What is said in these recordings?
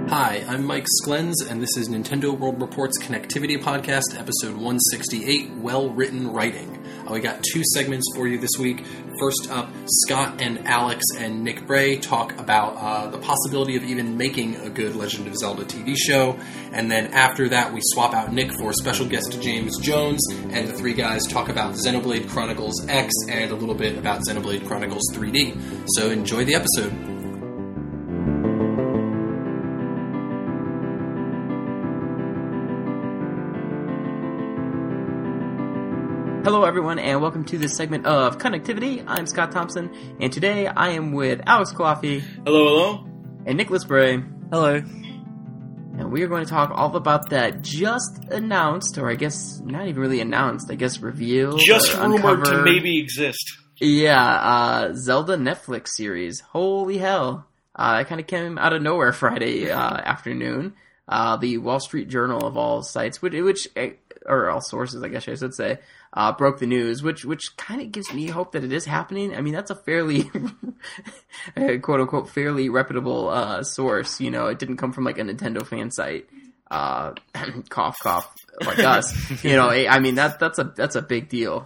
Hi, I'm Mike Sklens, and this is Nintendo World Report's Connectivity Podcast, episode 168, Well-Written Writing. We got two segments for you this week. First up, Scott and Alex and Nick Bray talk about the possibility of even making a good Legend of Zelda TV show. And then after that, we swap out Nick for special guest James Jones, and the three guys talk about Xenoblade Chronicles X and a little bit about Xenoblade Chronicles 3D. So enjoy the episode. Hello everyone, and welcome to this segment of Connectivity. I'm Scott Thompson, and today I am with Alex Coffey. Hello, hello. And Nicholas Bray. Hello. And we are going to talk all about that just announced, or I guess not even really announced, I guess revealed. Just rumored to maybe exist. Yeah, Zelda Netflix series. Holy hell. It kind of came out of nowhere Friday afternoon. The Wall Street Journal of all sites, or all sources, I guess I should say, broke the news, which kind of gives me hope that it is happening. I mean, that's a fairly, quote unquote, fairly reputable source. You know, it didn't come from like a Nintendo fan site. Cough, cough, like us. You know, I mean that's a big deal.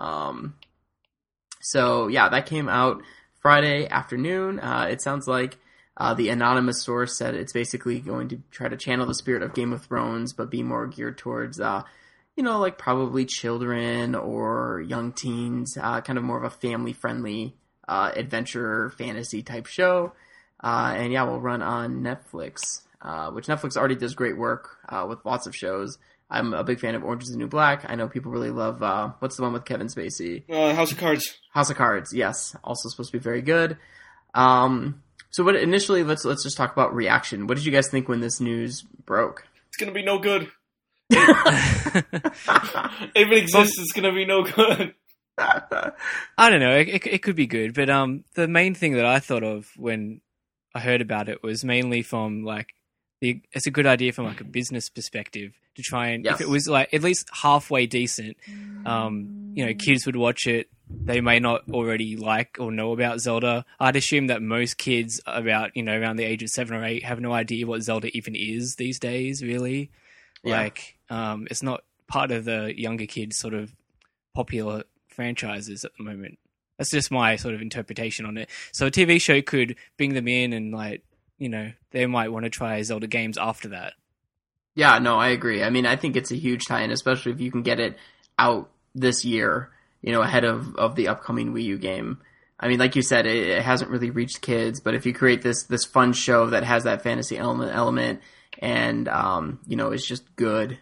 So yeah, that came out Friday afternoon. It sounds like the anonymous source said it's basically going to try to channel the spirit of Game of Thrones, but be more geared towards, like probably children or young teens, kind of more of a family-friendly adventure fantasy type show. And yeah, we'll run on Netflix, which Netflix already does great work with lots of shows. I'm a big fan of Orange is the New Black. I know people really love, what's the one with Kevin Spacey? House of Cards. House of Cards, yes. Also supposed to be very good. So what initially, let's just talk about reaction. What did you guys think when this news broke? It's gonna be no good. If it exists, it's gonna be no good. I don't know. It could be good, but the main thing that I thought of when I heard about it was mainly from like it's a good idea from like a business perspective to try and if it was like at least halfway decent, kids would watch it. They may not already like or know about Zelda. I'd assume that most kids around the age of 7 or 8 have no idea what Zelda even is these days, really. Yeah. Like, it's not part of the younger kids' sort of popular franchises at the moment. That's just my sort of interpretation on it. So a TV show could bring them in and they might want to try Zelda games after that. Yeah, no, I agree. I mean, I think it's a huge tie-in, especially if you can get it out this year, ahead of the upcoming Wii U game. I mean, like you said, it hasn't really reached kids, but if you create this fun show that has that fantasy element and, it's just good,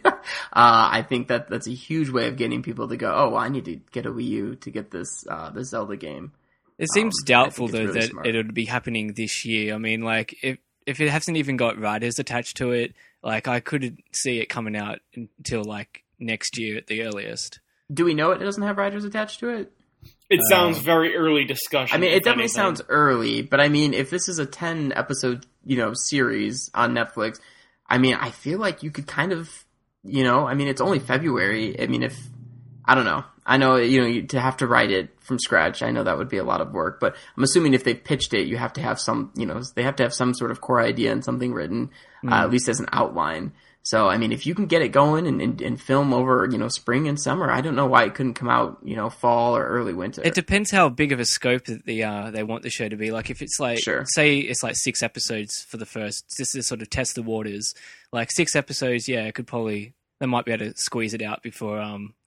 I think that's a huge way of getting people to go, oh, well, I need to get a Wii U to get this Zelda game. It seems doubtful, though, really that it would be happening this year. I mean, like, if it hasn't even got writers attached to it, like, I couldn't see it coming out until, like, next year at the earliest. Do we know it doesn't have writers attached to it? It sounds very early discussion. I mean, it definitely sounds early, but I mean, if this is a 10-episode, series on Netflix, I mean, I feel like you could kind of, I mean, it's only February. I mean, I don't know. I know, to have to write it from scratch, I know that would be a lot of work, but I'm assuming if they pitched it, you have to have some, they have to have some sort of core idea and something written, at least as an outline. So, I mean, if you can get it going and film over, spring and summer, I don't know why it couldn't come out, fall or early winter. It depends how big of a scope that they want the show to be. Like, if it's like, say it's like 6 episodes for the first, just to sort of test the waters. Like 6 episodes, yeah, they might be able to squeeze it out before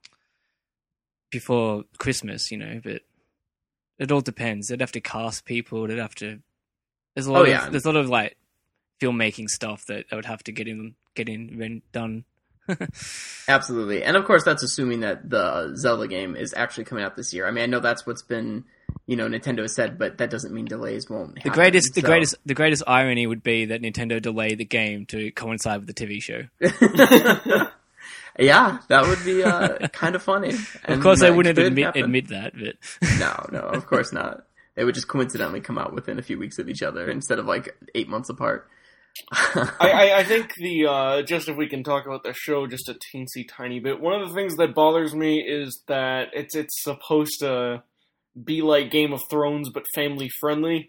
Christmas, but it all depends. They'd have to cast people. There's a lot of like filmmaking stuff that I would have to get in done. Absolutely. And of course that's assuming that the Zelda game is actually coming out this year. I mean, I know that's what's been, Nintendo has said, but that doesn't mean delays won't happen. The greatest irony would be that Nintendo delayed the game to coincide with the TV show. Yeah, that would be kind of funny. And of course they wouldn't admit that, but No, of course not. They would just coincidentally come out within a few weeks of each other instead of like 8 months apart. I think just if we can talk about the show just a teensy tiny bit, one of the things that bothers me is that it's supposed to be like Game of Thrones but family friendly,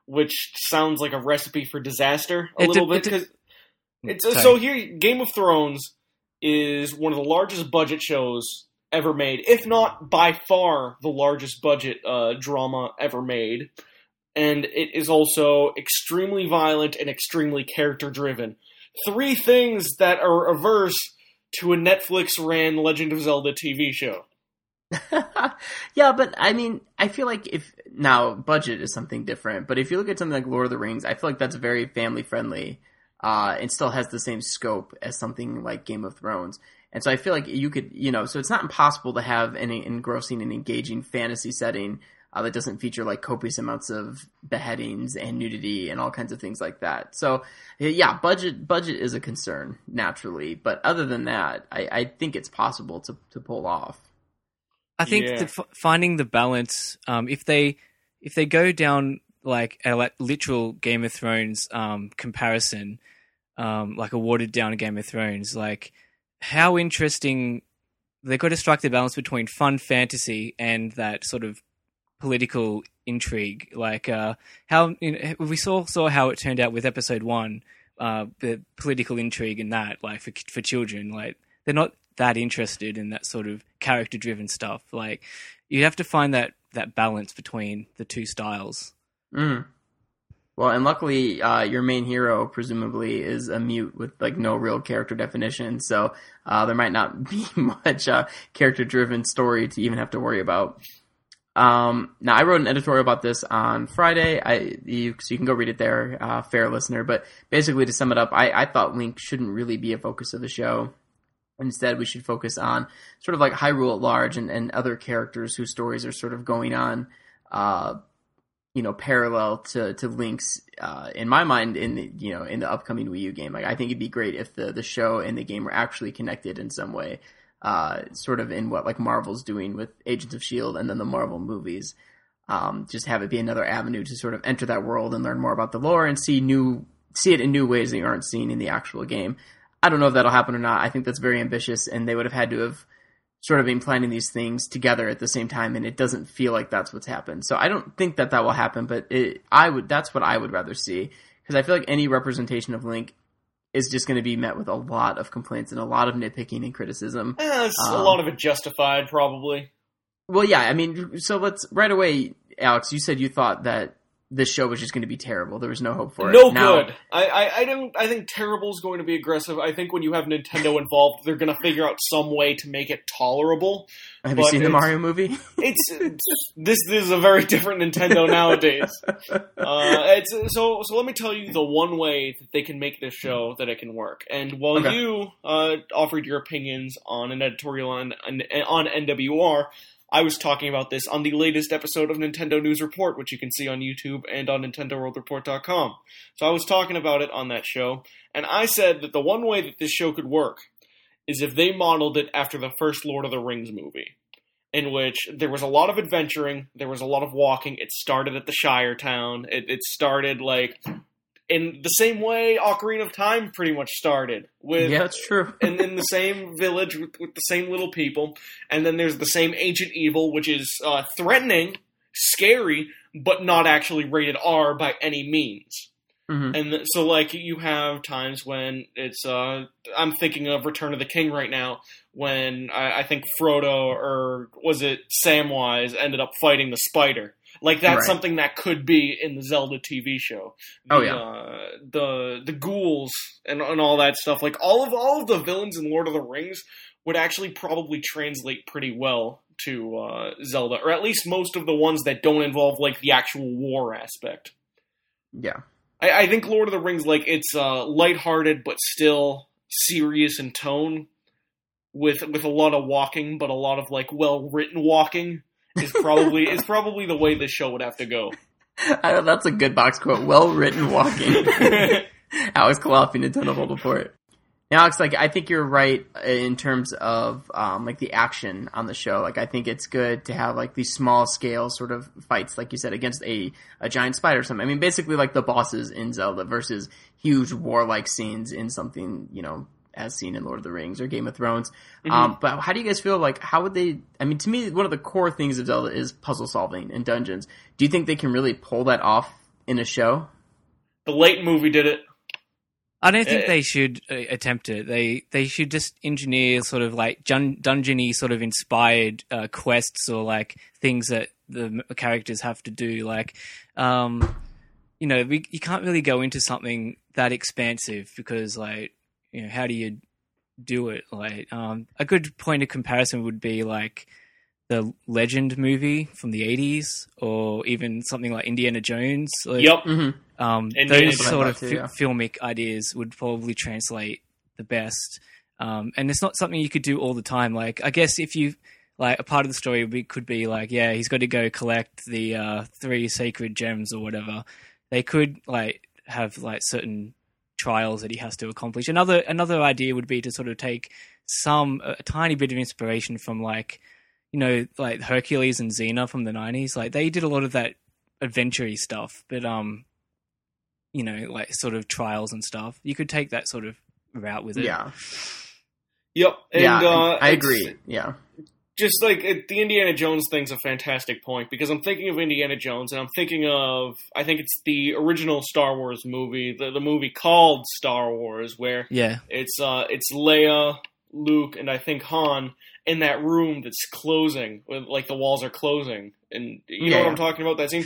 which sounds like a recipe for disaster a little bit. Sorry. So here, Game of Thrones is one of the largest budget shows ever made, if not by far the largest budget drama ever made. And it is also extremely violent and extremely character-driven. 3 things that are averse to a Netflix-ran Legend of Zelda TV show. Yeah, but I mean, I feel like now budget is something different, but if you look at something like Lord of the Rings, I feel like that's very family-friendly. And still has the same scope as something like Game of Thrones. And so I feel like you could, so it's not impossible to have an engrossing and engaging fantasy setting that doesn't feature like copious amounts of beheadings and nudity and all kinds of things like that. So yeah, budget is a concern naturally, but other than that, I think it's possible to pull off. I think finding the balance, if they go down like a literal Game of Thrones comparison, like a watered down Game of Thrones, like how interesting they've got to strike the balance between fun fantasy and that sort of political intrigue. Like how we saw how it turned out with episode 1, the political intrigue in that, like for children, like they're not that interested in that sort of character driven stuff. Like you have to find that balance between the two styles. Mm. Well, and luckily, your main hero presumably is a mute with like no real character definition, so there might not be much character-driven story to even have to worry about. Now, I wrote an editorial about this on Friday, so you can go read it there, fair listener. But basically, to sum it up, I thought Link shouldn't really be a focus of the show. Instead, we should focus on sort of like Hyrule at large and other characters whose stories are sort of going on. Parallel to Link's, in my mind, in the upcoming Wii U game. Like, I think it'd be great if the show and the game were actually connected in some way, sort of in what like Marvel's doing with Agents of S.H.I.E.L.D. and then the Marvel movies. Just have it be another avenue to sort of enter that world and learn more about the lore and see it in new ways that you aren't seeing in the actual game. I don't know if that'll happen or not. I think that's very ambitious, and they would have had to have sort of been planning these things together at the same time, and it doesn't feel like that's what's happened. So I don't think that will happen, but that's what I would rather see, because I feel like any representation of Link is just going to be met with a lot of complaints and a lot of nitpicking and criticism. It's a lot of it justified, probably. Well, yeah, I mean, so let's, right away, Alex, you said you thought that this show was just going to be terrible. There was no hope for it. No good. I think terrible is going to be aggressive. I think when you have Nintendo involved, they're going to figure out some way to make it tolerable. Have you seen the Mario movie? This is a very different Nintendo nowadays. So let me tell you the one way that they can make this show that it can work. And while you offered your opinions on an editorial on NWR, I was talking about this on the latest episode of Nintendo News Report, which you can see on YouTube and on NintendoWorldReport.com. So I was talking about it on that show, and I said that the one way that this show could work is if they modeled it after the first Lord of the Rings movie, in which there was a lot of adventuring, there was a lot of walking. It started at the Shire Town. It started like in the same way Ocarina of Time pretty much started. Yeah, that's true. and in the same village with the same little people. And then there's the same ancient evil, which is threatening, scary, but not actually rated R by any means. Mm-hmm. And so, like, you have times when it's, I'm thinking of Return of the King right now, when I think Frodo, or was it Samwise, ended up fighting the spider. Like, that's something that could be in the Zelda TV show. The ghouls and all that stuff. Like, all of the villains in Lord of the Rings would actually probably translate pretty well to Zelda. Or at least most of the ones that don't involve, like, the actual war aspect. Yeah. I think Lord of the Rings, like, it's lighthearted but still serious in tone, with a lot of walking, but a lot of, like, well-written walking. Is probably the way this show would have to go. I know, that's a good box quote. Well-written walking. Alex Kalofi, Nintendo World Report. Now, Alex, like, I think you're right in terms of like the action on the show. Like, I think it's good to have like these small scale sort of fights, like you said, against a giant spider or something. I mean, basically like the bosses in Zelda versus huge warlike scenes in something, as seen in Lord of the Rings or Game of Thrones. Mm-hmm. But how do you guys feel like, how would they, I mean, to me, one of the core things of Zelda is puzzle solving and dungeons. Do you think they can really pull that off in a show. The late movie did it. I don't think they should attempt it. They should just engineer sort of like dungeony sort of inspired quests or like things that the characters have to do. Like, you know, you can't really go into something that expansive because, like, you know, how do you do it? Like, a good point of comparison would be like the Legend movie from the 80s, or even something like Indiana Jones. Like, Yep. Those sort of too, yeah. filmic ideas would probably translate the best. And it's not something you could do all the time. Like, I guess if you, like, a part of the story could be like, yeah, he's got to go collect the 3 sacred gems or whatever. They could, like, have, like, certain trials that he has to accomplish. Another idea would be to sort of take a tiny bit of inspiration from, like, you know, like Hercules and Xena from the 90s. Like, they did a lot of that adventure-y stuff, but, you know, like, sort of trials and stuff. You could take that sort of route with it. Yeah. Yep. And, Yeah, I agree. Yeah. Just like the Indiana Jones thing's a fantastic point, because I'm thinking of Indiana Jones and I'm thinking of, I think it's the original Star Wars movie, the movie called Star Wars, where it's Leia, Luke, and I think Han in that room that's closing, like the walls are closing, and you know what I'm talking about, that scene?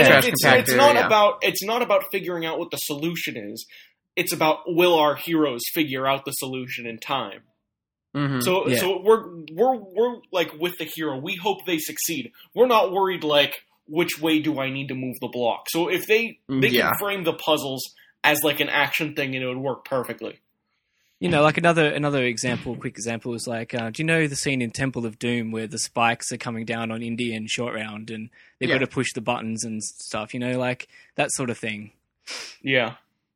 It's not about figuring out what the solution is. It's about, will our heroes figure out the solution in time? Mm-hmm. So we're like with the hero. We hope they succeed. We're not worried like, which way do I need to move the block? So if they can frame the puzzles as like an action thing, and it would work perfectly. You know, like another quick example is like, do you know the scene in Temple of Doom where the spikes are coming down on Indy and Short Round, and they've got to push the buttons and stuff? You know, like that sort of thing. Yeah.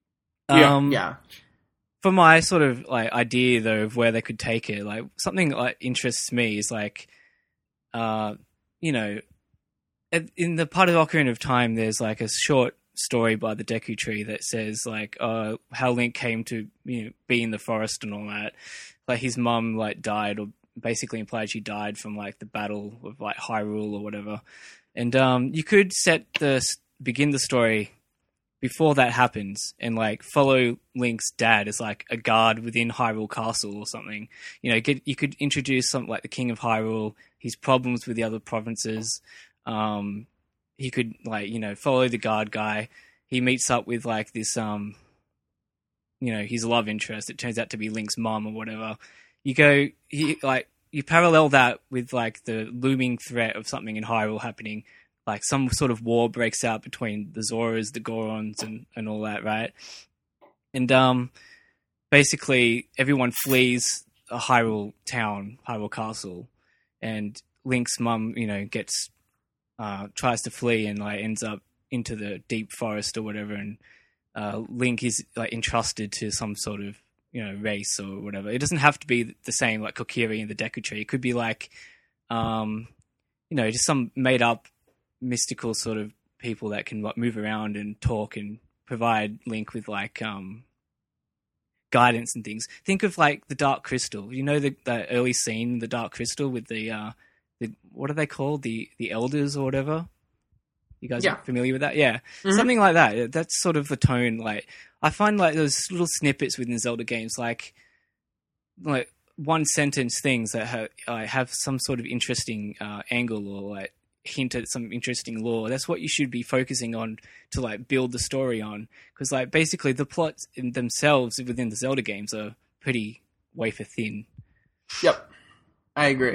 For my sort of like idea though of where they could take it, like something like interests me is like, you know, in the part of Ocarina of Time, there's like a short story by the Deku Tree that says like, how Link came to, you know, be in the forest and all that. Like his mum like died, or basically implied she died from like the battle of like Hyrule or whatever. And you could begin the story before that happens, and like follow Link's dad as like a guard within Hyrule Castle or something. You know, you could introduce something like the King of Hyrule, his problems with the other provinces. He could, like, you know, follow the guard guy. He meets up with like this, you know, his love interest. It turns out to be Link's mom or whatever. You parallel that with like the looming threat of something in Hyrule happening. Like some sort of war breaks out between the Zoras, the Gorons, and all that, right? And basically everyone flees a Hyrule town, Hyrule Castle, and Link's mum, you know, tries to flee and like ends up into the deep forest or whatever, and Link is like entrusted to some sort of, you know, race or whatever. It doesn't have to be the same like Kokiri and the Deku Tree. It could be like, you know, just some made up mystical sort of people that can like move around and talk and provide Link with like guidance and things. Think of like the Dark Crystal. You know the early scene, the Dark Crystal with the what are they called? The elders or whatever. You guys are familiar with that? Yeah. Mm-hmm. Something like that. That's sort of the tone. Like I find like those little snippets within Zelda games, like one sentence things that have some sort of interesting angle, or like hint at some interesting lore. That's what you should be focusing on to like build the story on, because like basically the plots in themselves within the Zelda games are pretty wafer thin. Yep, I agree.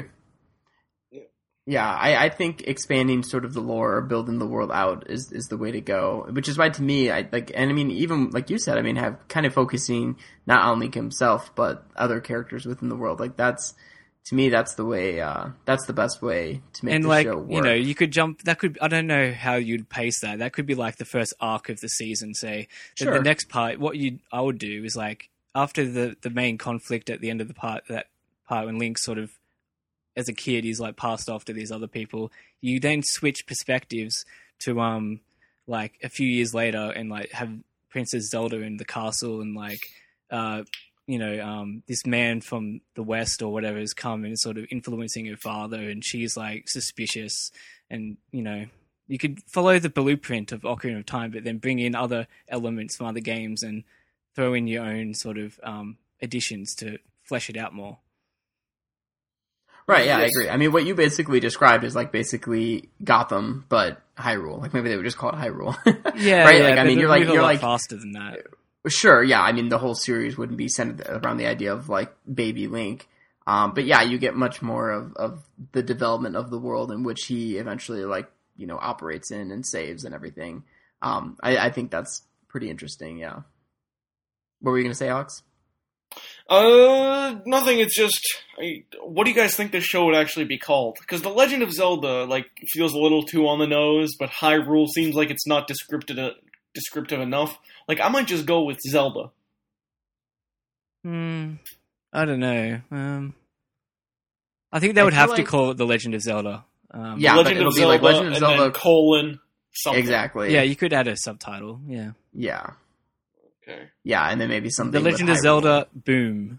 Yeah, I think expanding sort of the lore or building the world out is the way to go. Which is why, to me, I mean, even like you said, I mean, have kind of focusing not on Link himself but other characters within the world. Like that's, to me, that's the way. That's the best way to make the show work. You know, you could jump. That could. I don't know how you'd pace that. That could be like the first arc of the season. Say the next part. I would do is like after the main conflict at the end of the part when Link sort of, as a kid, he's like passed off to these other people. You then switch perspectives to like a few years later and like have Princess Zelda in the castle, and like you know, this man from the West or whatever has come and is sort of influencing her father, and she's like suspicious, and you know, you could follow the blueprint of Ocarina of Time, but then bring in other elements from other games and throw in your own sort of additions to flesh it out more. Right, yeah, I agree. I mean, what you basically described is like basically Gotham, but Hyrule. Like maybe they would just call it Hyrule. Yeah, right. Yeah, like I mean, you're like faster than that. Sure, yeah. I mean, the whole series wouldn't be centered around the idea of like baby Link, but yeah, you get much more of the development of the world in which he eventually like operates in and saves and everything. I think that's pretty interesting. Yeah. What were you gonna say, Alex? Nothing. It's just, what do you guys think this show would actually be called? Because The Legend of Zelda, like, feels a little too on the nose, but Hyrule seems like it's not descriptive enough. Like, I might just go with Zelda. I don't know. I think they would have to call it The Legend of Zelda. Yeah, Legend it'll of be Zelda, like Legend of Zelda, colon, something. Exactly. Yeah, you could add a subtitle. Yeah. Yeah. Okay. Yeah, and then maybe something. The Legend of Zelda, boom.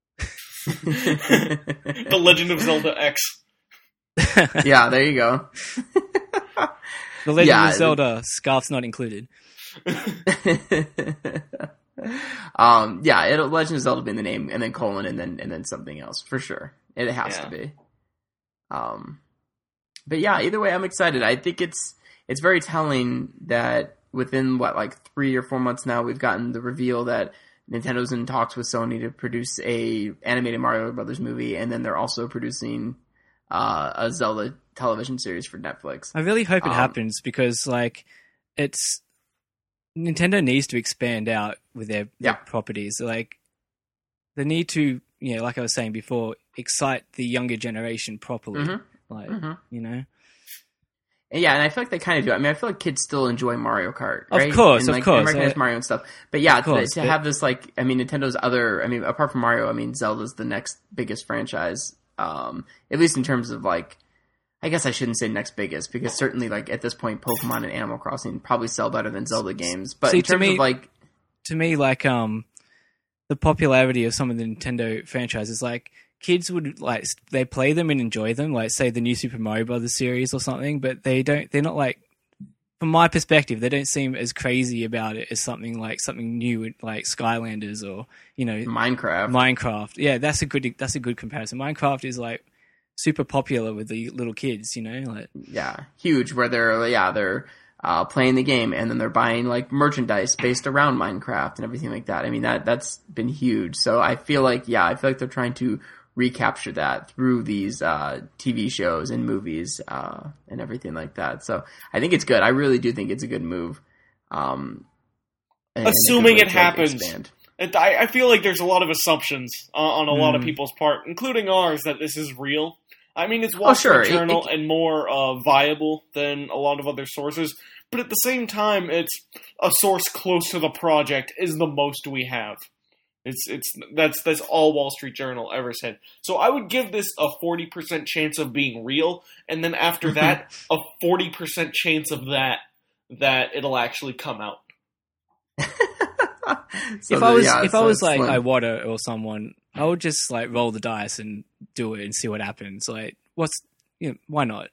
The Legend of Zelda X. Yeah, there you go. The Legend of Zelda, scarf's not included. Yeah, Legend of Zelda be in the name, and then colon, and then something else for sure. It has to be. But yeah, either way, I'm excited. I think it's very telling that within like 3 or 4 months now, we've gotten the reveal that Nintendo's in talks with Sony to produce a animated Mario Brothers movie, and then they're also producing a Zelda television series for Netflix. I really hope it happens because like Nintendo needs to expand out with their properties. Like they need to, like I was saying before, excite the younger generation properly. Yeah, and I feel like they kind of do. I mean, I feel like kids still enjoy Mario Kart, right? Of course. And recognize Mario and stuff. But yeah, to have this, like, I mean, Nintendo's apart from Mario, I mean, Zelda's the next biggest franchise. At least in terms of, like, I guess I shouldn't say next biggest, because certainly, like, at this point, Pokemon and Animal Crossing probably sell better than Zelda games. But in terms of, like... To me, like, the popularity of some of the Nintendo franchises, like... Kids would like they play them and enjoy them, like say the new Super Mario Brothers series or something, but they're not like, from my perspective, they don't seem as crazy about it as something new like Skylanders or Minecraft. Yeah, that's a good comparison. Minecraft is like super popular with the little kids, like huge. Where they're playing the game and then they're buying like merchandise based around Minecraft and everything like that. I mean that's been huge. So I feel like they're trying to recapture that through these TV shows and movies and everything like that. So I think it's good. I really do think it's a good move. Assuming it happens. I feel like there's a lot of assumptions on a lot of people's part, including ours, that this is real. I mean, it's Wall Street Journal and more viable than a lot of other sources, but at the same time, it's a source close to the project is the most we have. That's all Wall Street Journal ever said. So I would give this a 40% chance of being real, and then after that, a 40% chance of that it'll actually come out. If I was like Iwata or someone, I would just like roll the dice and do it and see what happens. Like, why not?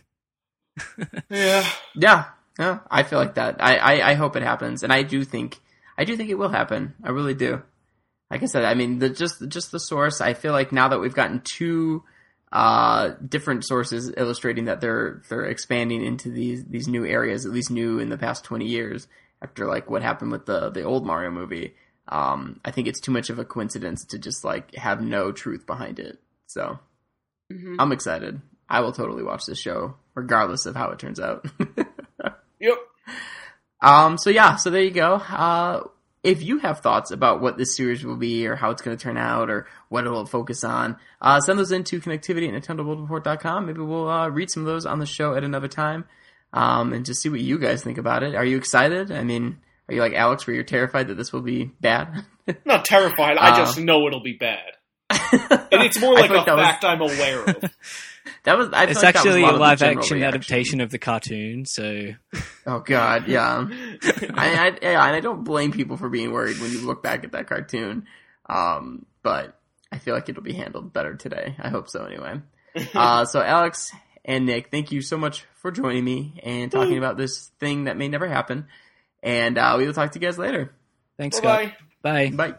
Yeah. I feel like that. I hope it happens, and I do think it will happen. I really do. Like I said, I mean, just the source. I feel like now that we've gotten 2 different sources illustrating that they're expanding into these new areas, at least new in the past 20 years, after like what happened with the old Mario movie. I think it's too much of a coincidence to just like have no truth behind it. So I'm excited. I will totally watch this show, regardless of how it turns out. Yep. So there you go. If you have thoughts about what this series will be or how it's going to turn out or what it will focus on, send those into connectivity@nintendoworldreport.com. Maybe we'll read some of those on the show at another time and just see what you guys think about it. Are you excited? I mean, are you like Alex where you're terrified that this will be bad? Not terrified. I just know it'll be bad. And it's more like a fact I'm aware of. It's actually a live-action adaptation of the cartoon, so... Oh, God, yeah. I don't blame people for being worried when you look back at that cartoon, but I feel like it'll be handled better today. I hope so, anyway. So, Alex, And Nick, thank you so much for joining me and talking about this thing that may never happen. And we will talk to you guys later. Thanks, Scott. Bye. Bye.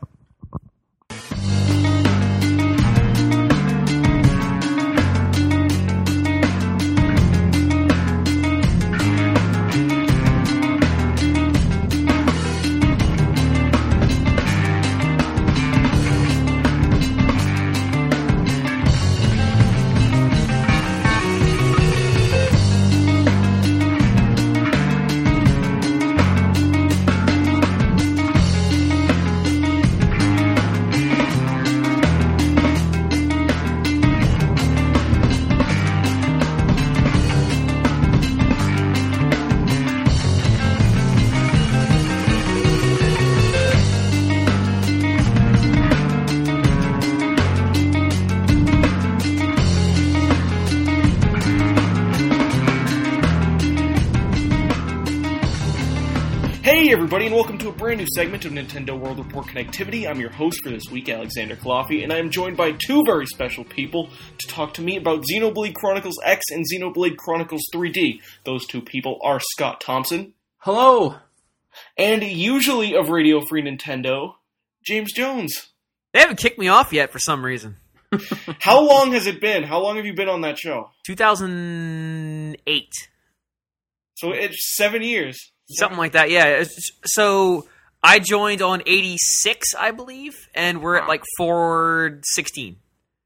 Hey everybody, and welcome to a brand new segment of Nintendo World Report Connectivity. I'm your host for this week, Alexander Coffey, and I am joined by two very special people to talk to me about Xenoblade Chronicles X and Xenoblade Chronicles 3D. Those two people are Scott Thompson. Hello. And usually of Radio Free Nintendo, James Jones. They haven't kicked me off yet for some reason. How long has it been? How long have you been on that show? 2008. So it's 7 years. Something like that, yeah. So I joined on 86, I believe, and we're at like 416.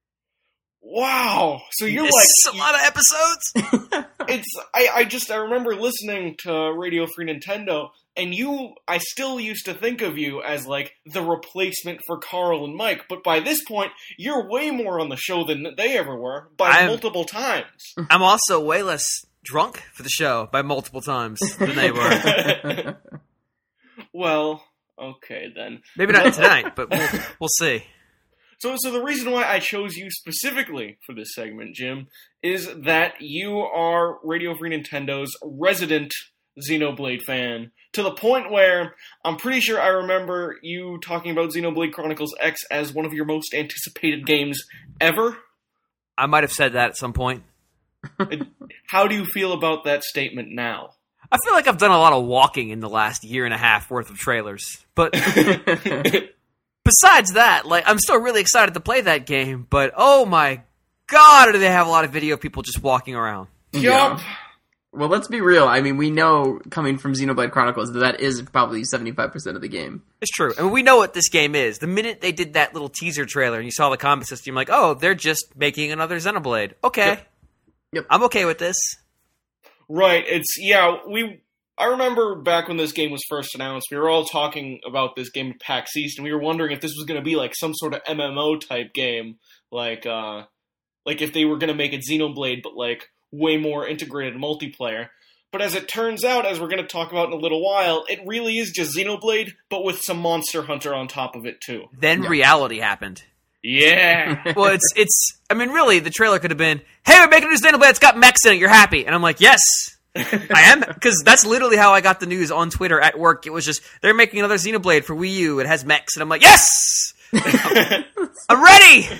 Wow. So you're It's a lot of episodes. I remember listening to Radio Free Nintendo, and I still used to think of you as like the replacement for Carl and Mike, but by this point, you're way more on the show than they ever were by multiple times. I'm also way less drunk for the show by multiple times than they were. Well, okay then. Maybe not tonight, but we'll see. So the reason why I chose you specifically for this segment, Jim, is that you are Radio Free Nintendo's resident Xenoblade fan, to the point where I'm pretty sure I remember you talking about Xenoblade Chronicles X as one of your most anticipated games ever. I might have said that at some point. How do you feel about that statement now? I feel like I've done a lot of walking in the last year and a half worth of trailers, but besides that, like, I'm still really excited to play that game, but oh my god, do they have a lot of video of people just walking around. Yup. Well, let's be real. I mean, we know, coming from Xenoblade Chronicles, that is probably 75% of the game. It's true. And we know what this game is. The minute they did that little teaser trailer and you saw the combat system, you're like, oh, they're just making another Xenoblade. Okay. Yep. I'm okay with this. Right. I remember back when this game was first announced, we were all talking about this game at PAX East, and we were wondering if this was going to be like some sort of MMO type game, like if they were going to make it Xenoblade, but like way more integrated multiplayer. But as it turns out, as we're going to talk about in a little while, it really is just Xenoblade, but with some Monster Hunter on top of it too. Then reality happened. Yeah. Well, I mean, really, the trailer could have been, hey, we're making a new Xenoblade, it's got mechs in it, you're happy. And I'm like, yes, I am, because that's literally how I got the news on Twitter at work. It was just, they're making another Xenoblade for Wii U, it has mechs, and I'm like, yes! I'm ready!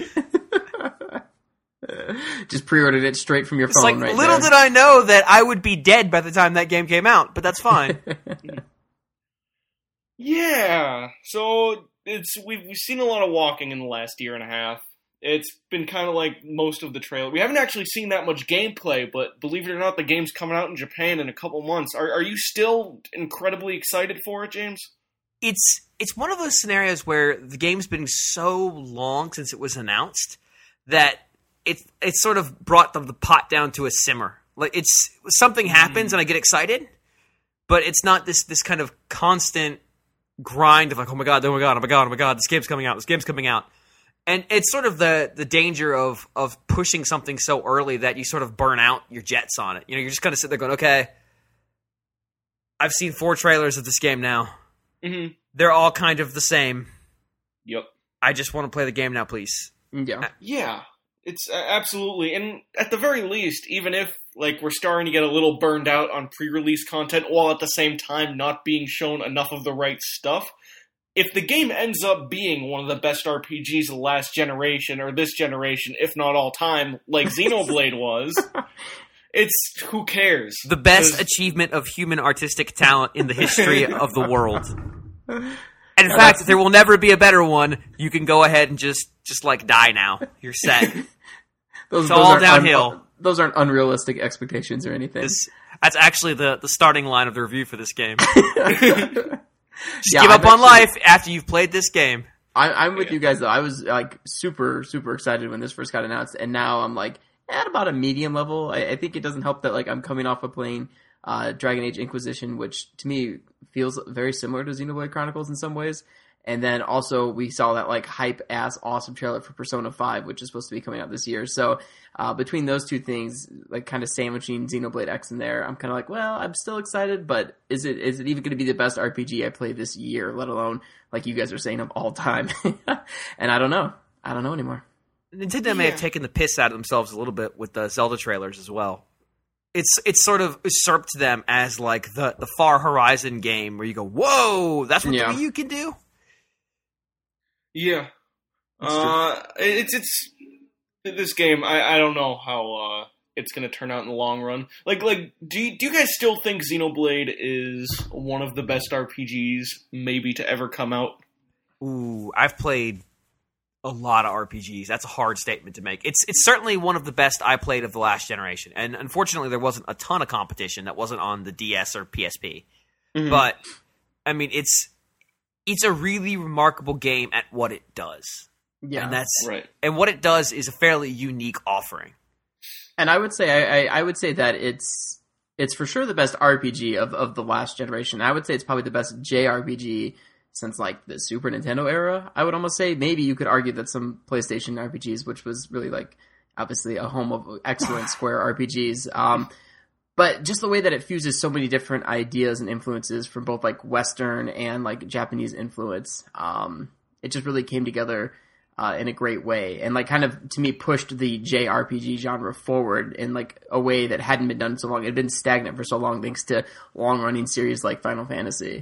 Just pre-ordered it straight from your It's phone like, right little there. did I know that I would be dead by the time that game came out, but that's fine. Yeah. So we've seen a lot of walking in the last year and a half. It's been kind of like most of the trailer. We haven't actually seen that much gameplay, but believe it or not, the game's coming out in Japan in a couple months. Are you still incredibly excited for it, James? It's one of those scenarios where the game's been so long since it was announced that it's sort of brought the pot down to a simmer. Like, it's something happens and I get excited, but it's not this kind of constant grind of like, oh my god, this game's coming out. And it's sort of the danger of pushing something so early that you sort of burn out your jets on it. You know, you're just kind of sitting there going, okay, I've seen 4 trailers of this game now. Mm-hmm. They're all kind of the same. Yep. I just want to play the game now, please. Yeah. Yeah. It's absolutely, and at the very least, even if like we're starting to get a little burned out on pre-release content while at the same time not being shown enough of the right stuff, if the game ends up being one of the best RPGs of the last generation, or this generation, if not all time, like Xenoblade was, it's who cares? The best achievement of human artistic talent in the history of the world. And in fact, there will never be a better one. You can go ahead and just like die now. You're set. It's all downhill. Those aren't unrealistic expectations or anything. That's actually the starting line of the review for this game. Just Yeah, give up on life after you've played this game. I'm with you guys though. I was like super excited when this first got announced, and now I'm like at about a medium level. I think it doesn't help that like I'm coming off of playing Dragon Age Inquisition, which to me feels very similar to Xenoblade Chronicles in some ways. And then also we saw that like hype ass awesome trailer for Persona 5, which is supposed to be coming out this year. So between those two things, like kind of sandwiching Xenoblade X in there, I'm kind of like, well, I'm still excited, but is it even going to be the best RPG I played this year, let alone like you guys are saying of all time? And I don't know anymore. Nintendo may have taken the piss out of themselves a little bit with the Zelda trailers as well. It's sort of usurped them as like the Far Horizon game where you go, whoa, that's what the Wii U can do. Yeah, it's this game. I don't know how it's going to turn out in the long run. Like, do you guys still think Xenoblade is one of the best RPGs maybe to ever come out? Ooh, I've played a lot of RPGs. That's a hard statement to make. It's certainly one of the best I played of the last generation, and unfortunately, there wasn't a ton of competition that wasn't on the DS or PSP. Mm-hmm. But I mean, it's a really remarkable game at what it does. Yeah, and that's right. And what it does is a fairly unique offering. And I would say I would say that it's for sure the best RPG of the last generation. I would say it's probably the best JRPG since like the Super Nintendo era. I would almost say maybe you could argue that some PlayStation RPGs, which was really like obviously a home of excellent Square RPGs. But just the way that it fuses so many different ideas and influences from both like Western and like Japanese influence, it just really came together in a great way, and like kind of to me pushed the JRPG genre forward in like a way that hadn't been done so long. It had been stagnant for so long thanks to long running series like Final Fantasy.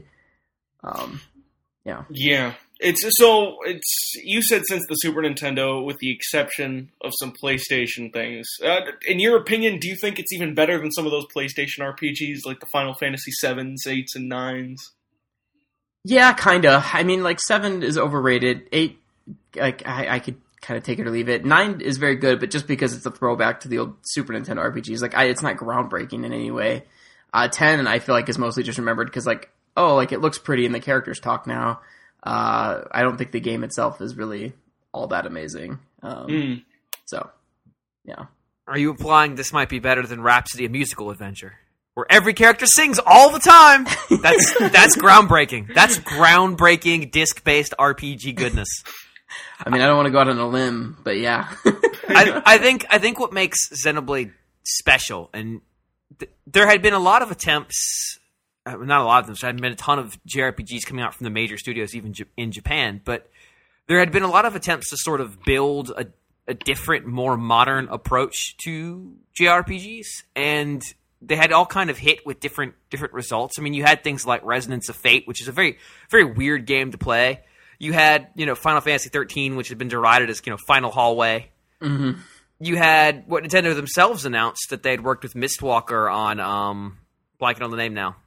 Yeah. It's you said since the Super Nintendo, with the exception of some PlayStation things. In your opinion, do you think it's even better than some of those PlayStation RPGs like the Final Fantasy 7s, 8s, and 9s? Yeah, kinda. I mean, like 7 is overrated. 8, like I could kind of take it or leave it. 9 is very good, but just because it's a throwback to the old Super Nintendo RPGs, like it's not groundbreaking in any way. 10, I feel like is mostly just remembered because like, oh, like it looks pretty and the characters talk now. I don't think the game itself is really all that amazing. So, yeah. Are you implying this might be better than Rhapsody, a musical adventure, where every character sings all the time? That's groundbreaking. That's groundbreaking disc-based RPG goodness. I mean, I don't want to go out on a limb, but yeah. I think what makes Xenoblade special, and there had been a lot of attempts. Not a lot of them. So there had been a ton of JRPGs coming out from the major studios, even in Japan. But there had been a lot of attempts to sort of build a different, more modern approach to JRPGs, and they had all kind of hit with different results. I mean, you had things like Resonance of Fate, which is a very, very weird game to play. You had, Final Fantasy 13, which had been derided as, Final Hallway. Mm-hmm. You had what Nintendo themselves announced that they had worked with Mistwalker on, blanking on the name now.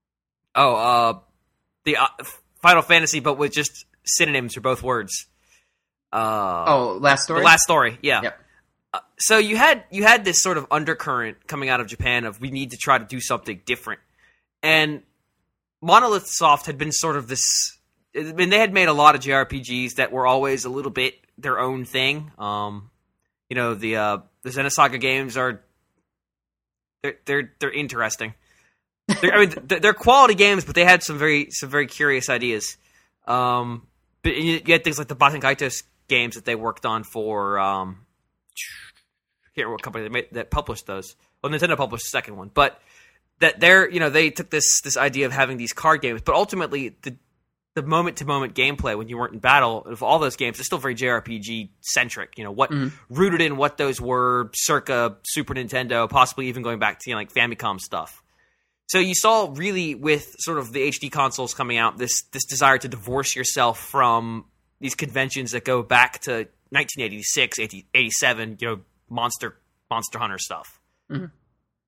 The Final Fantasy, but with just synonyms for both words. Last Story? The Last Story, yeah. Yep. So you had this sort of undercurrent coming out of Japan of we need to try to do something different. And Monolith Soft had been sort of this... I mean, they had made a lot of JRPGs that were always a little bit their own thing. The Xenosaga games are... They're interesting. They're quality games, but they had some very curious ideas. But you had things like the Baten Kaitos games that they worked on for. I can't remember what company that published those. Well, Nintendo published the second one, but that they took this idea of having these card games, but ultimately the moment to moment gameplay when you weren't in battle of all those games is still very JRPG centric. Rooted in what those were circa Super Nintendo, possibly even going back to like Famicom stuff. So you saw really with sort of the HD consoles coming out this desire to divorce yourself from these conventions that go back to 1986, 87, Monster Hunter stuff. Mm-hmm.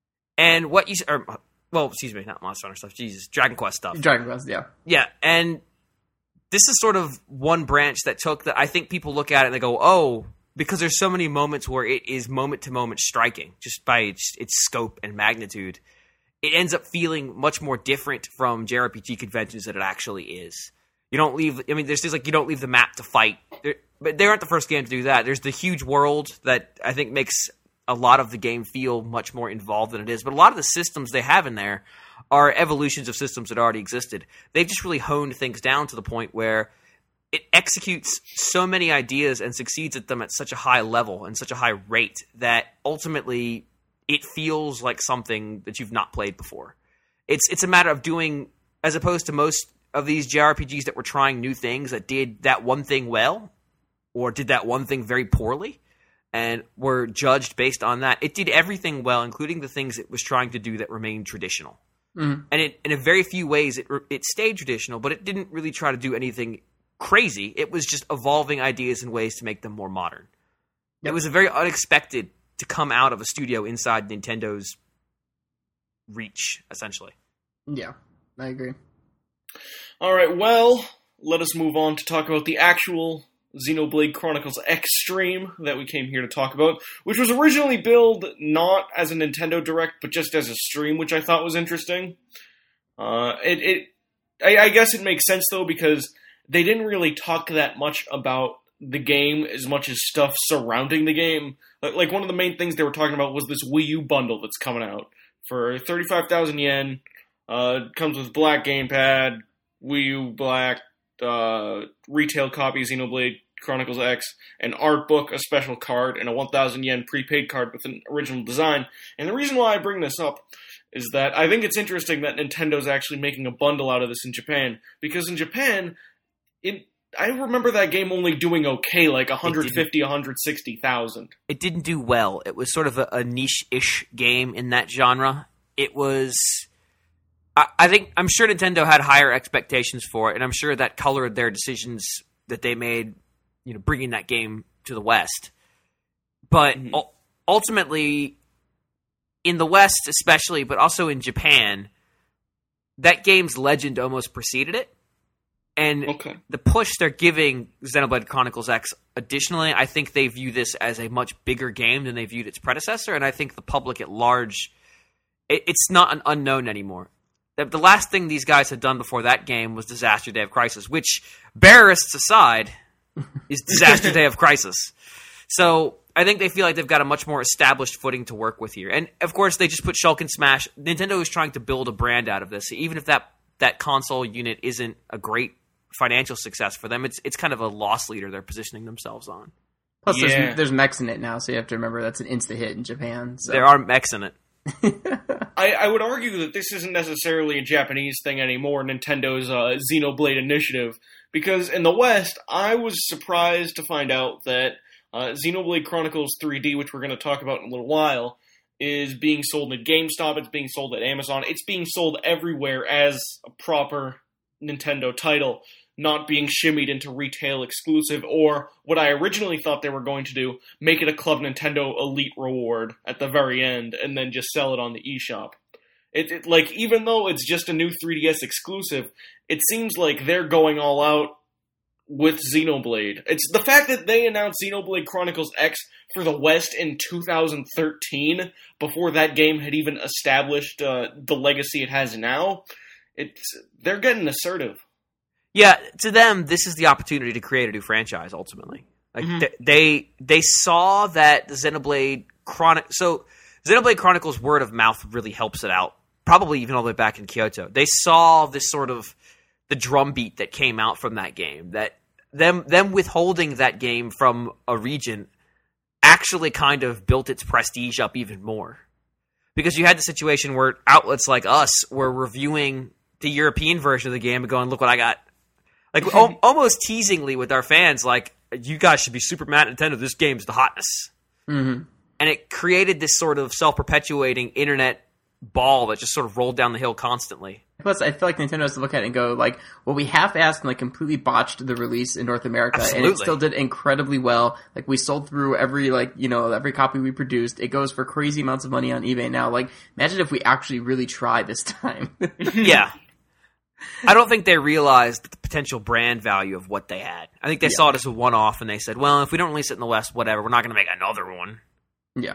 And what you excuse me, not Monster Hunter stuff. Jesus, Dragon Quest stuff. Dragon Quest, yeah. Yeah, and this is sort of one branch that took that. I think people look at it and they go, "Oh," because there's so many moments where it is moment to moment striking, just by its scope and magnitude. It ends up feeling much more different from JRPG conventions than it actually is. You don't leave. I mean, there's things like you don't leave the map to fight, but they aren't the first game to do that. There's the huge world that I think makes a lot of the game feel much more involved than it is. But a lot of the systems they have in there are evolutions of systems that already existed. They've just really honed things down to the point where it executes so many ideas and succeeds at them at such a high level and such a high rate that ultimately it feels like something that you've not played before. It's a matter of doing, as opposed to most of these JRPGs that were trying new things that did that one thing well or did that one thing very poorly and were judged based on that. It did everything well, including the things it was trying to do that remained traditional. Mm-hmm. And in a very few ways, it stayed traditional, but it didn't really try to do anything crazy. It was just evolving ideas and ways to make them more modern. Yep. It was a very unexpected to come out of a studio inside Nintendo's reach, essentially. Yeah, I agree. All right, well, let us move on to talk about the actual Xenoblade Chronicles X stream that we came here to talk about, which was originally billed not as a Nintendo Direct, but just as a stream, which I thought was interesting. I guess it makes sense, though, because they didn't really talk that much about the game as much as stuff surrounding the game. Like one of the main things they were talking about was this Wii U bundle that's coming out for 35,000 yen. Comes with black gamepad, Wii U black, retail copy Xenoblade Chronicles X, an art book, a special card, and a 1,000 yen prepaid card with an original design. And the reason why I bring this up is that I think it's interesting that Nintendo's actually making a bundle out of this in Japan, because in Japan, I remember that game only doing okay, like 150, 160,000. It didn't do well. It was sort of a niche-ish game in that genre. It was... I'm sure Nintendo had higher expectations for it, and I'm sure that colored their decisions that they made, bringing that game to the West. But ultimately, in the West especially, but also in Japan, that game's legend almost preceded it. And the push they're giving Xenoblade Chronicles X, additionally, I think they view this as a much bigger game than they viewed its predecessor, and I think the public at large, it's not an unknown anymore. The last thing these guys had done before that game was Disaster Day of Crisis, which, barrists aside, is Disaster Day of Crisis. So I think they feel like they've got a much more established footing to work with here. And, of course, they just put Shulk and Smash. Nintendo is trying to build a brand out of this. Even if that console unit isn't a great financial success for them, it's kind of a loss leader they're positioning themselves on. Plus, there's mechs in it now, so you have to remember that's an insta-hit in Japan. So. There are mechs in it. I would argue that this isn't necessarily a Japanese thing anymore, Nintendo's Xenoblade initiative, because in the West, I was surprised to find out that Xenoblade Chronicles 3D, which we're going to talk about in a little while, is being sold at GameStop, it's being sold at Amazon, it's being sold everywhere as a proper Nintendo title, not being shimmied into retail exclusive, or what I originally thought they were going to do, make it a Club Nintendo Elite reward at the very end, and then just sell it on the eShop. Like, even though it's just a new 3DS exclusive, it seems like they're going all out with Xenoblade. It's the fact that they announced Xenoblade Chronicles X for the West in 2013, before that game had even established the legacy it has now. They're getting assertive. Yeah, to them, this is the opportunity to create a new franchise, ultimately. Like they saw that the Xenoblade Chronicles word of mouth really helps it out, probably even all the way back in Kyoto. They saw this sort of the drumbeat that came out from that game, that them withholding that game from a region actually kind of built its prestige up even more. Because you had the situation where outlets like us were reviewing the European version of the game and going, look what I got. Like, almost teasingly with our fans, like, you guys should be super mad at Nintendo. This game's the hotness. Mm-hmm. And it created this sort of self-perpetuating internet ball that just sort of rolled down the hill constantly. Plus, I feel like Nintendo has to look at it and go, like, well, we half-assed and, like, completely botched the release in North America, Absolutely. and it still did incredibly well. Like, we sold through every, like, you know, every copy we produced. It goes for crazy amounts of money on eBay now. Like, imagine if we actually really try this time. Yeah. I don't think they realized the potential brand value of what they had. I think they saw it as a one-off, and they said, well, if we don't release it in the West, whatever, we're not going to make another one. Yeah.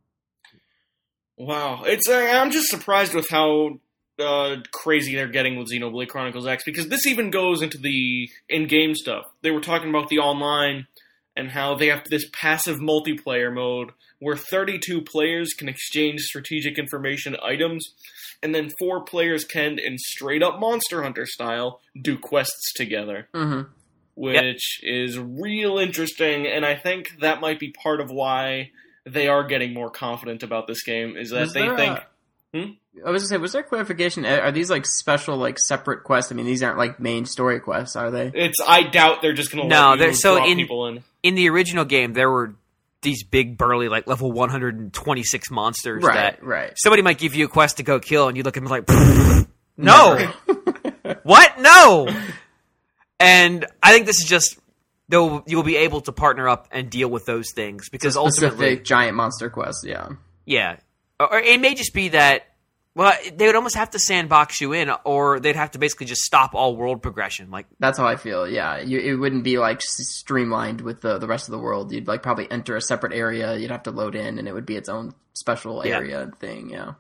Wow. I'm just surprised with how crazy they're getting with Xenoblade Chronicles X, because this even goes into the in-game stuff. They were talking about the online and how they have this passive multiplayer mode where 32 players can exchange strategic information items, and then 4 players can, in straight-up Monster Hunter style, do quests together. Mm-hmm. Which is real interesting, and I think that might be part of why they are getting more confident about this game, is that they think... I was going to say, was there clarification? Are these, like, special, like, separate quests? I mean, these aren't, like, main story quests, are they? I doubt they're just going to let you drop people in. In the original game, there were these big, burly, like, level 126 monsters that somebody might give you a quest to go kill, and you look at them like, no! What? No! And I think this is just, you'll be able to partner up and deal with those things, because ultimately... Specific giant monster quest, yeah. Yeah. Or it may just be that, well, they would almost have to sandbox you in, or they'd have to basically just stop all world progression. Like, that's how I feel, yeah. It wouldn't be, like, streamlined with the rest of the world. You'd, like, probably enter a separate area, you'd have to load in, and it would be its own special area thing, yeah.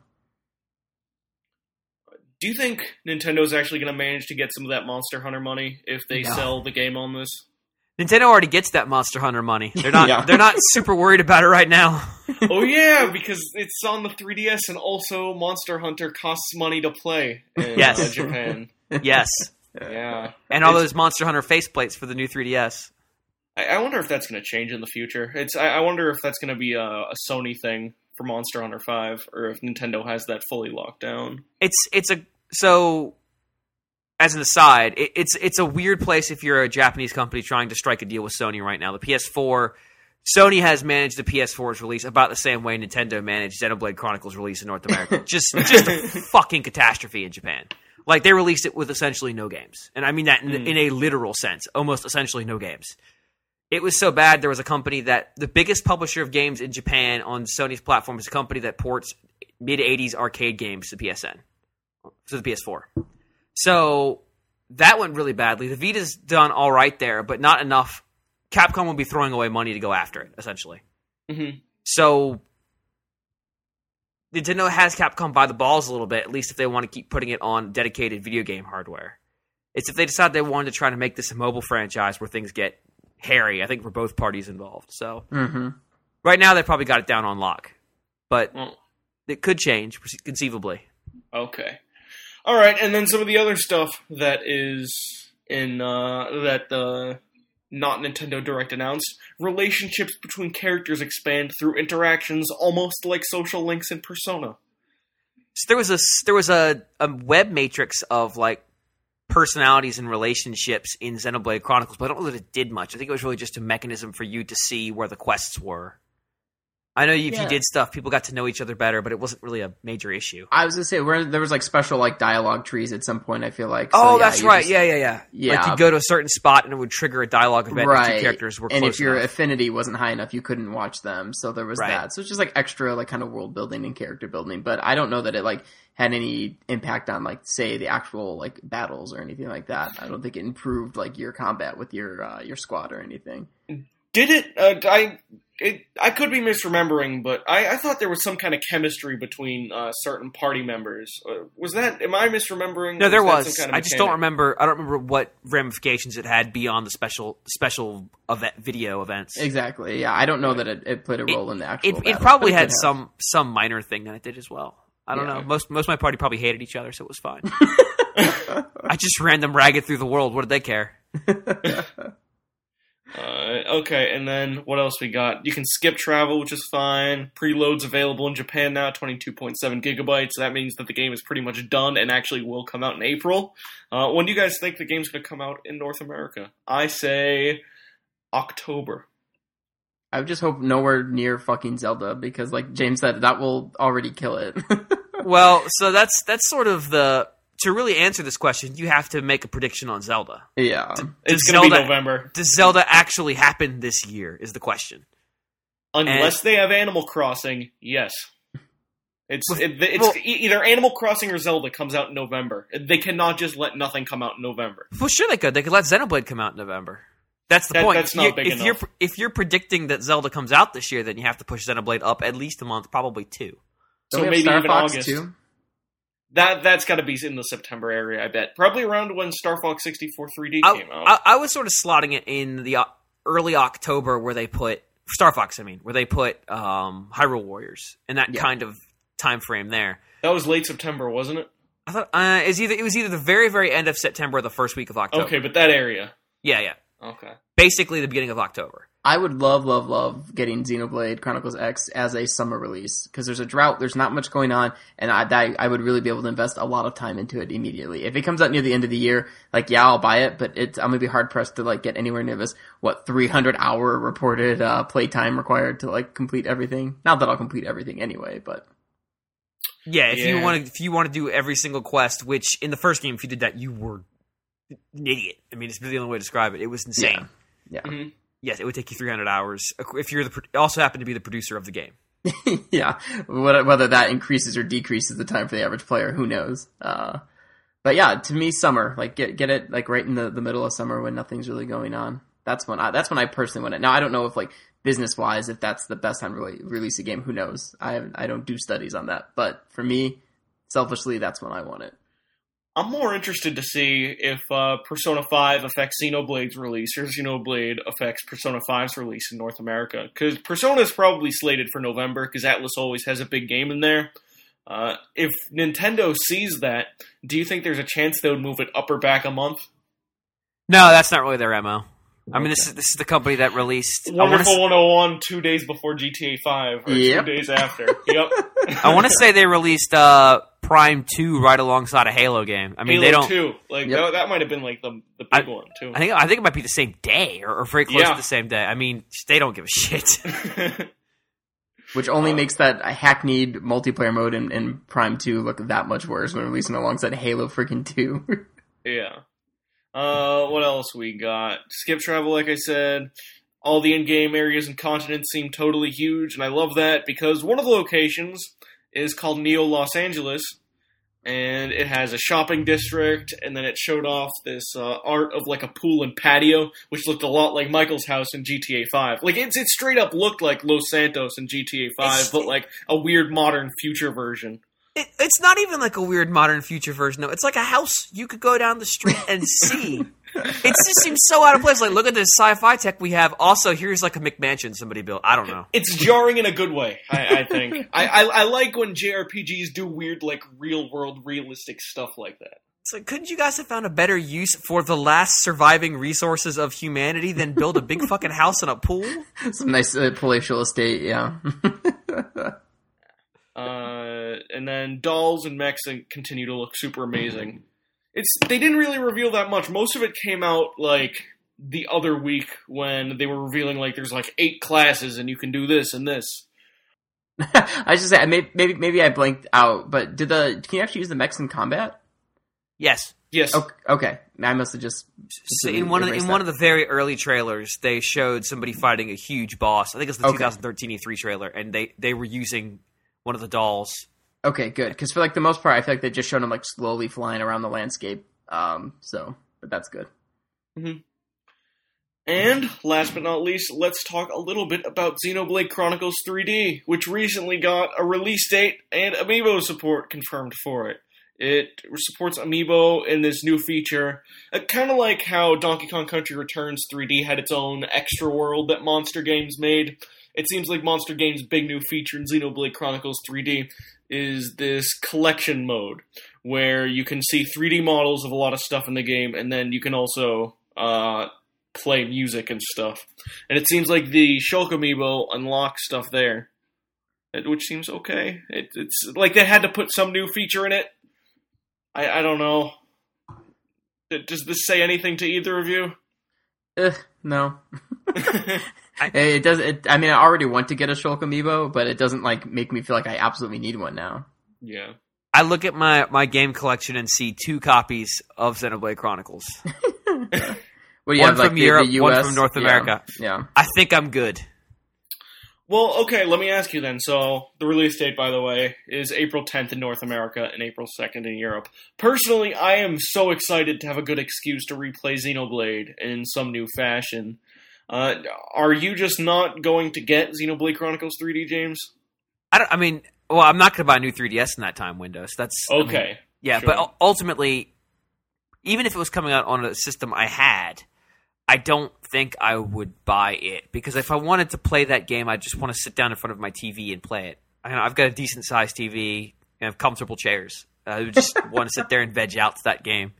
Do you think Nintendo's actually going to manage to get some of that Monster Hunter money if they sell the game on this? Nintendo already gets that Monster Hunter money. They're not they're not super worried about it right now. Oh yeah, because it's on the 3DS, and also Monster Hunter costs money to play in Japan. Yes. Yeah. And all those Monster Hunter faceplates for the new 3DS. I wonder if that's going to change in the future. I wonder if that's going to be a Sony thing for Monster Hunter 5, or if Nintendo has that fully locked down. So, as an aside, it's a weird place if you're a Japanese company trying to strike a deal with Sony right now. The PS4, Sony has managed the PS4's release about the same way Nintendo managed Xenoblade Chronicles release in North America. just a fucking catastrophe in Japan. Like, they released it with essentially no games. And I mean that in a literal sense. Almost essentially no games. It was so bad, there was a company that... The biggest publisher of games in Japan on Sony's platform is a company that ports mid-80s arcade games to PSN. To the PS4. So, that went really badly. The Vita's done all right there, but not enough. Capcom will be throwing away money to go after it, essentially. Mm-hmm. So, Nintendo has Capcom by the balls a little bit, at least if they want to keep putting it on dedicated video game hardware. It's if they decide they wanted to try to make this a mobile franchise where things get hairy, I think, for both parties involved. So, right now they probably got it down on lock. But it could change, conceivably. Okay. All right, and then some of the other stuff that is in that the not Nintendo Direct announced: relationships between characters expand through interactions, almost like social links in Persona. So there was a web matrix of like personalities and relationships in Xenoblade Chronicles, but I don't know that it did much. I think it was really just a mechanism for you to see where the quests were. I know if you did stuff, people got to know each other better, but it wasn't really a major issue. I was going to say, there was like special like dialogue trees at some point, I feel like. So, that's right. Yeah. Like you'd go to a certain spot and it would trigger a dialogue event if two characters were close enough. And if your affinity wasn't high enough, you couldn't watch them. So there was that. So it's just like extra like kind of world building and character building. But I don't know that it like had any impact on like, say, the actual like battles or anything like that. I don't think it improved like your combat with your squad or anything. Did it? I could be misremembering, but I thought there was some kind of chemistry between certain party members. Was that? Am I misremembering? No, there was. I just don't remember. I don't remember what ramifications it had beyond the special event, video events. Exactly. Yeah, I don't know that it played a role in the actual. It probably had some minor thing that it did as well. I don't know. Most of my party probably hated each other, so it was fine. I just ran them ragged through the world. What did they care? Okay, and then what else we got? You can skip travel, which is fine. Preload's available in Japan now, 22.7 gigabytes. That means that the game is pretty much done and actually will come out in April. When do you guys think the game's going to come out in North America? I say October. I would just hope nowhere near fucking Zelda, because like James said, that will already kill it. Well, so that's sort of the... To really answer this question, you have to make a prediction on Zelda. Yeah. It's going to be November. Does Zelda actually happen this year, is the question. Unless they have Animal Crossing, yes. It's either Animal Crossing or Zelda comes out in November. They cannot just let nothing come out in November. Well, sure they could. They could let Xenoblade come out in November. That's the point. That's not big enough. If you're predicting that Zelda comes out this year, then you have to push Xenoblade up at least a month, probably 2. So maybe Star even Fox August. too? That's got to be in the September area, I bet. Probably around when Star Fox 64 3D came out. I was sort of slotting it in the early October where they put Star Fox. Where they put Hyrule Warriors in that kind of time frame there. That was late September, wasn't it? I thought it was either the very, very end of September or the first week of October. Okay, but that area. Yeah. Okay. Basically the beginning of October. I would love getting Xenoblade Chronicles X as a summer release, because there's a drought, there's not much going on, and I would really be able to invest a lot of time into it immediately. If it comes out near the end of the year, I'll buy it, but I'm gonna be hard pressed to get anywhere near this 300-hour reported play time required to complete everything. Not that I'll complete everything anyway, but if you want to do every single quest, which in the first game if you did that you were an idiot. It's really the only way to describe it. It was insane. Yeah. Mm-hmm. Yes, it would take you 300 hours if you're also happen to be the producer of the game. Yeah, whether that increases or decreases the time for the average player, who knows? But yeah, to me, summer, get it right in the middle of summer when nothing's really going on. That's when I personally want it. Now I don't know if business wise if that's the best time to release a game. Who knows? I don't do studies on that, but for me, selfishly, that's when I want it. I'm more interested to see if Persona 5 affects Xenoblade's release, or Xenoblade affects Persona 5's release in North America. Because Persona is probably slated for November, because Atlus always has a big game in there. If Nintendo sees that, do you think there's a chance they would move it up or back a month? No, that's not really their MO. This is the company that released Wonderful 101 2 days before GTA 5, or 2 days after. Yep. I want to say they released Prime 2 right alongside a Halo game. Halo they don't 2. That might have been the big one too. I think it might be the same day or very close to the same day. They don't give a shit. Which only makes that a hackneyed multiplayer mode in Prime 2 look that much worse when releasing alongside Halo freaking 2. Yeah. What else we got? Skip travel, like I said. All the in-game areas and continents seem totally huge, and I love that because one of the locations is called Neo Los Angeles, and it has a shopping district, and then it showed off this art of a pool and patio, which looked a lot like Michael's house in GTA 5. It straight up looked like Los Santos in GTA 5, but a weird modern future version. It's not even a weird modern future version, though. It's like a house you could go down the street and see. It just seems so out of place. Look at this sci-fi tech we have. Also, here's a McMansion somebody built. I don't know. It's jarring in a good way, I think. I like when JRPGs do weird, real-world, realistic stuff like that. It's couldn't you guys have found a better use for the last surviving resources of humanity than build a big fucking house and a pool? Some nice palatial estate, yeah. And then dolls and mechs continue to look super amazing. They didn't really reveal that much. Most of it came out the other week when they were revealing there's 8 classes and you can do this and this. I was just say maybe I blanked out, but can you actually use the mechs in combat? Yes. Yes. Okay. I must have just in one of the very early trailers, they showed somebody fighting a huge boss. I think it's the 2013 E3 trailer, and they were using one of the dolls. Okay, good. Because for the most part, I feel like they just showed him slowly flying around the landscape. But that's good. Mm-hmm. And last but not least, let's talk a little bit about Xenoblade Chronicles 3D, which recently got a release date and amiibo support confirmed for it. It supports amiibo in this new feature, kind of like how Donkey Kong Country Returns 3D had its own extra world that Monster Games made. It seems like Monster Games' big new feature in Xenoblade Chronicles 3D is this collection mode, where you can see 3D models of a lot of stuff in the game, and then you can also play music and stuff. And it seems like the Shulk amiibo unlocks stuff there, which seems okay. It's like they had to put some new feature in it. I don't know. Does this say anything to either of you? No. It does. I already want to get a Shulk amiibo, but it doesn't make me feel like I absolutely need one now. Yeah. I look at my game collection and see 2 copies of Xenoblade Chronicles. What do you One have, like from Europe, the US? one from North America. Yeah. I think I'm good. Well, okay, let me ask you then. So, the release date, by the way, is April 10th in North America and April 2nd in Europe. Personally, I am so excited to have a good excuse to replay Xenoblade in some new fashion. Are you just not going to get Xenoblade Chronicles 3D, James? I'm not going to buy a new 3DS in that time window. So that's Okay. Yeah, sure. but ultimately, even if it was coming out on a system I had, I don't think I would buy it. Because if I wanted to play that game, I just want to sit down in front of my TV and play it. I've got a decent-sized TV and have comfortable chairs. I just want to sit there and veg out to that game.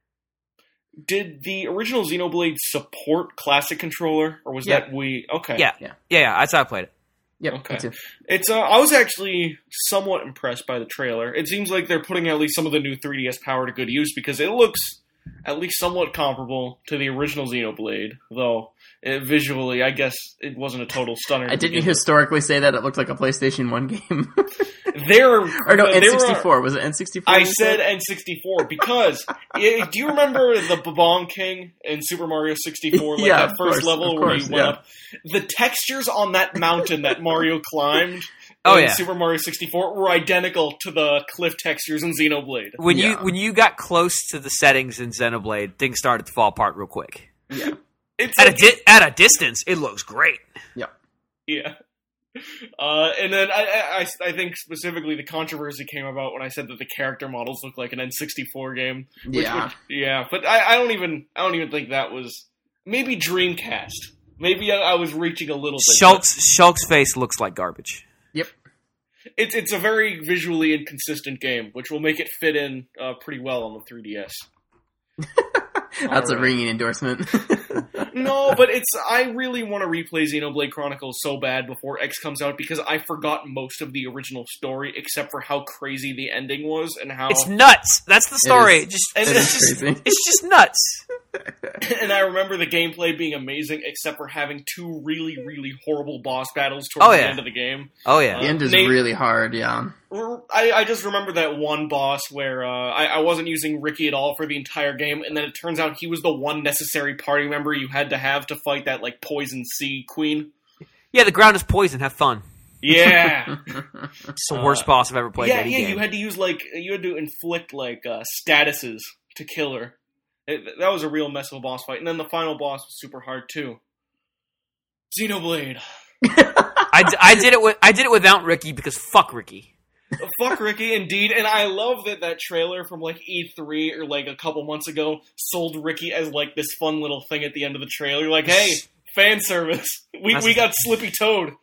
Did the original Xenoblade support Classic Controller, or was that Wii? Okay. Yeah. That's how I played it. Yep. Okay. Me too. It's I was actually somewhat impressed by the trailer. It seems like they're putting at least some of the new 3DS power to good use because it looks at least somewhat comparable to the original Xenoblade, though visually, I guess it wasn't a total stunner. I didn't historically say that it looked like a PlayStation 1 game. Or no, N64. Was it N64? I said N64 because do you remember the Bob-omb King in Super Mario 64? Like Yeah, that first level where you went up? The textures on that mountain that Mario climbed in Super Mario 64 were identical to the cliff textures in Xenoblade. When you got close to the settings in Xenoblade, things started to fall apart real quick. Yeah. It's At a distance, it looks great. Yeah. Yeah. And then I think specifically the controversy came about when I said that the character models look like an N64 game. But I don't even think that was maybe Dreamcast. Maybe I was reaching a little bit. Shulk's face looks like garbage. Yep. It's a very visually inconsistent game, which will make it fit in pretty well on the 3DS. That's a ringing endorsement. No, but I really want to replay Xenoblade Chronicles so bad before X comes out because I forgot most of the original story except for how crazy the ending was and how it's nuts. That's the story. It's just nuts. And I remember the gameplay being amazing except for having 2 really, really horrible boss battles towards the end of the game. Oh yeah, the end is really hard. Yeah. I just remember that one boss where I wasn't using Ricky at all for the entire game, and then it turns out he was the one necessary party member you had to have to fight that like poison sea queen. Yeah, the ground is poison. Have fun. Yeah, it's the worst boss I've ever played. Yeah, in any game. You had to use you had to inflict statuses to kill her. That was a real mess of a boss fight, and then the final boss was super hard too. Xenoblade. I did it without Ricky because fuck Ricky. Fuck Ricky, indeed. And I love that trailer from E3 or a couple months ago sold Ricky as this fun little thing at the end of the trailer. Like, hey, fan service. We got Slippy Toad.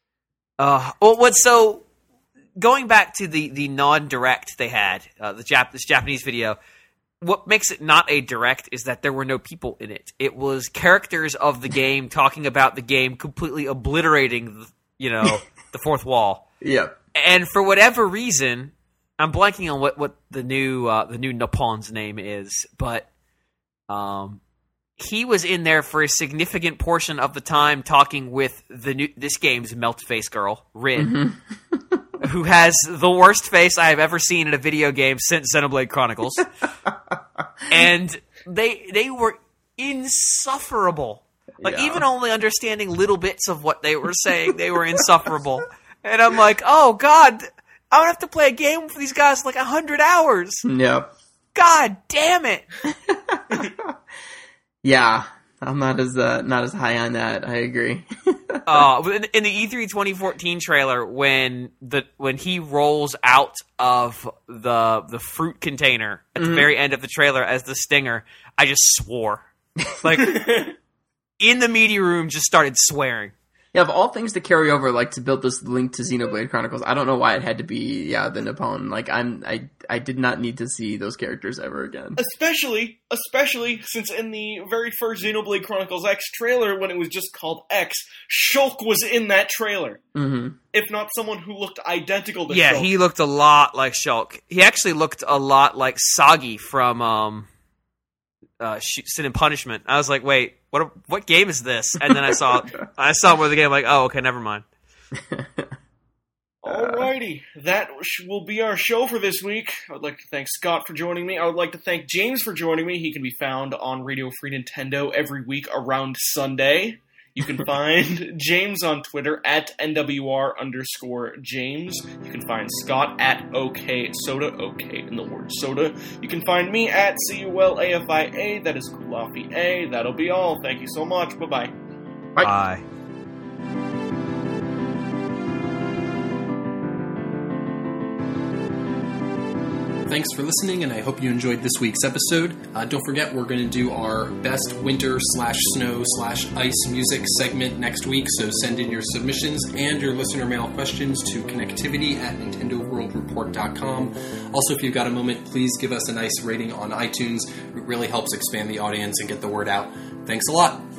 So going back to the non-direct they had, this Japanese video, what makes it not a direct is that there were no people in it. It was characters of the game talking about the game, completely obliterating, the fourth wall. Yep. And for whatever reason, I'm blanking on what the new Nippon's name is, but he was in there for a significant portion of the time talking with this game's melt-face girl, Rin, who has the worst face I have ever seen in a video game since Xenoblade Chronicles. And they were insufferable. Even only understanding little bits of what they were saying, they were insufferable. And I'm like, oh, God, I would have to play a game for these guys 100 hours. Yep. God damn it. Yeah, I'm not as high on that. I agree. In the E3 2014 trailer, when he rolls out of the fruit container at the very end of the trailer as the stinger, I just swore. In the media room, just started swearing. Yeah, of all things to carry over, to build this link to Xenoblade Chronicles, I don't know why it had to be, the Nippon. I did not need to see those characters ever again. Especially since in the very first Xenoblade Chronicles X trailer, when it was just called X, Shulk was in that trailer. Mm-hmm. If not someone who looked identical to Shulk. Yeah, he looked a lot like Shulk. He actually looked a lot like Sagi from Sin and Punishment. I was like, wait, what game is this? And then I saw more of the game. Like, oh, okay, never mind. All Alrighty, that will be our show for this week. I would like to thank Scott for joining me. I would like to thank James for joining me. He can be found on Radio Free Nintendo every week around Sunday. You can find James on Twitter at NWR_James. You can find Scott at OKSoda, OK in the word soda. You can find me at CULAFIA, that is Kulafi A. That'll be all. Thank you so much. Bye-bye. Bye. Bye. Thanks for listening, and I hope you enjoyed this week's episode. Don't forget, we're going to do our best winter/snow/ice music segment next week, so send in your submissions and your listener mail questions to connectivity@nintendoworldreport.com. Also, if you've got a moment, please give us a nice rating on iTunes. It really helps expand the audience and get the word out. Thanks a lot.